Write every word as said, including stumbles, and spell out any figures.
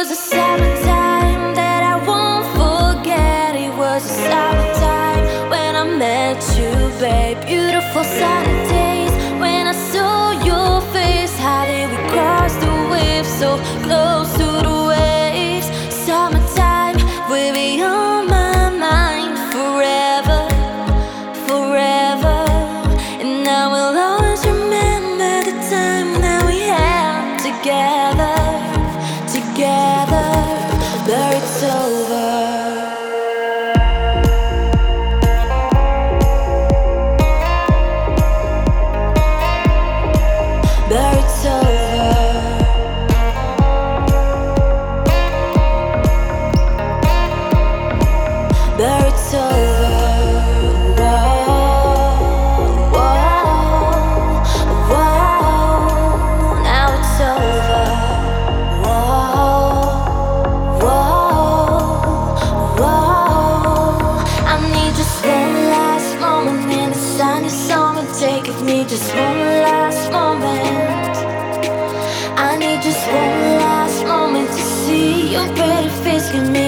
was a summertime that I won't forget. It was a summertime when I met you, babe. Beautiful Saturdays when I saw your face. How did we cross the waves so close to the waves? Summertime will be on my mind forever, forever. And I will always remember the time that we had together, together. But it's over. But it's over. But it's over. Whoa, whoa, whoa. Now it's over. Whoa, whoa, whoa. I need just one last moment in the sunny summer. Take with me just one last moment. I need just one last moment to see your pretty face. Give me